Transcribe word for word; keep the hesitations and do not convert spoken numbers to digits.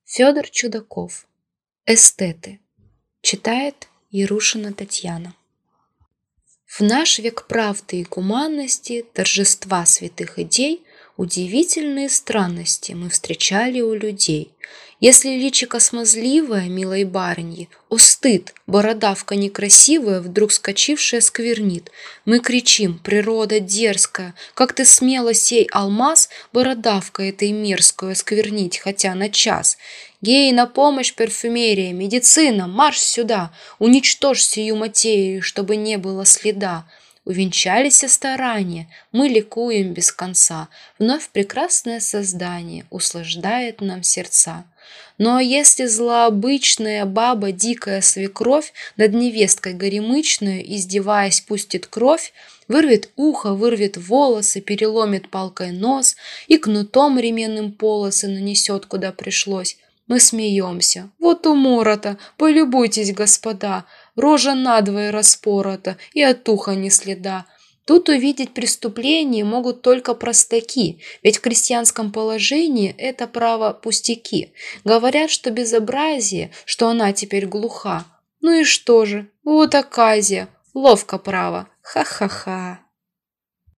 Федор Чудаков. Эстеты. Читает Ярушина Татьяна. В наш век правды и гуманности, торжества святых идей, удивительные странности мы встречали у людей. Если личико смазливое, милой барыньи, о стыд, бородавка некрасивая, вдруг скочившая сквернит. Мы кричим: природа дерзкая, как ты смела сей алмаз бородавкой этой мерзкую осквернить хотя на час. Геи на помощь, парфюмерия, медицина, марш сюда, уничтожь сию материю, чтобы не было следа. Увенчались старания, мы ликуем без конца, вновь прекрасное создание услаждает нам сердца. Но если злообычная баба, дикая свекровь, над невесткой горемычную, издеваясь, пустит кровь, вырвет ухо, вырвет волосы, переломит палкой нос и кнутом ременным полосы нанесет, куда пришлось, мы смеемся. Вот умора-то, полюбуйтесь, господа, рожа надвое распорота и от уха ни следа. Тут увидеть преступление могут только простаки, ведь в крестьянском положении это право пустяки. Говорят, что безобразие, что она теперь глуха. Ну и что же, вот оказия, ловко право, ха-ха-ха.